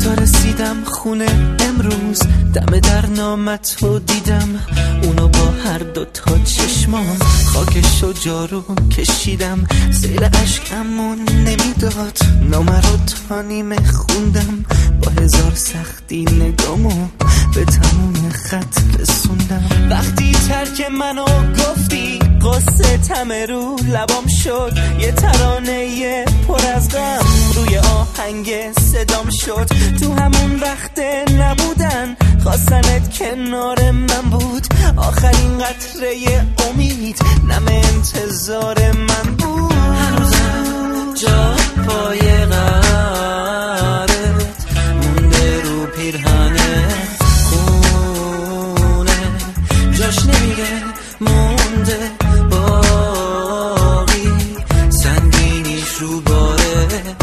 تا رسیدم خونه امروز، دم در نامتو دیدم، اونو با هر دو تا چشمام خاکشو جارو کشیدم. سیل عشقمون نمیداد نامه رو تا نیمه خوندم، با هزار سختی نگامو به تموم خط رسوندم. وقتی ترک منو گفتی قصه تمه رو لبام شد، یه ترانه پر از غم روی آهنگ صدام شد. تو همون وقت نبودن خواستنت کنار من بود، آخرین قطره امید نم انتظار من بود. هنوزم جا پای قرارت مونده رو پیرهنت، خونه جاش نمیره مونده باقی، سنگینیش رو باره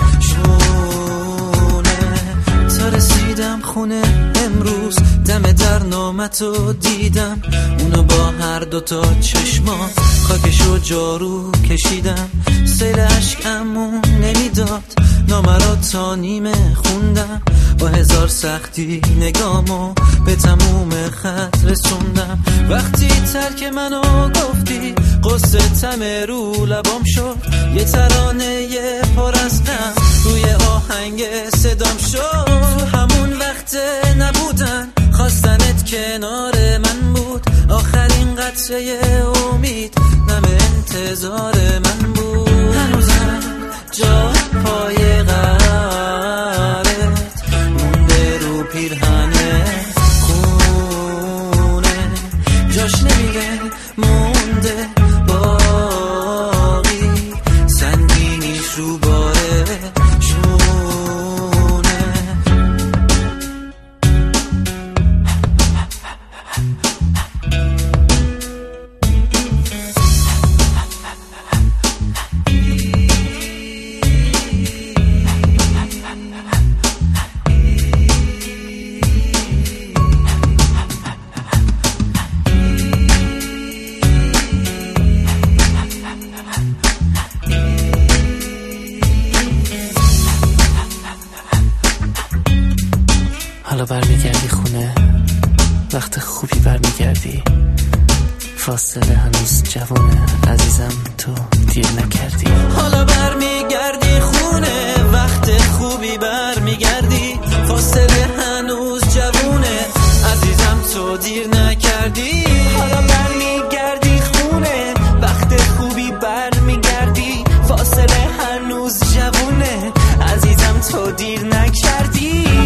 شونه. تا رسیدم خونه امروز، دم در نامتو دیدم، اونو با هر دوتا چشمام خاکشو جارو کشیدم. سیل عشقمون نمیداد نامه را تا نیمه خوندم، با هزار سختی نگامو به تموم خط رسوندم. وقتی ترک منو گفتی قصه تمه رو لبام شد، یه ترانه پر از غم روی آهنگ صدام شد. همون وقت نبودن خواستنت کنار من بود، آخرین قطره امید نم انتظار من بود. هنوزم جا پای قرارت مونده رو پیرهنت، خونه جاش نمیره مونده باقی، سنگینیش رو باره شونه. حالا برمیگردی خونه، وقت خوبی برمیگردی، فاصله هنوز جوونه عزیزم، تو دیر نکردی. حالا برمیگردی خونه، وقت خوبی برمیگردی، فاصله هنوز جوونه عزیزم، تو دیر نکردی. حالا برمیگردی خونه، وقت خوبی برمیگردی، فاصله هنوز جوونه عزیزم، تو دیر نکردی.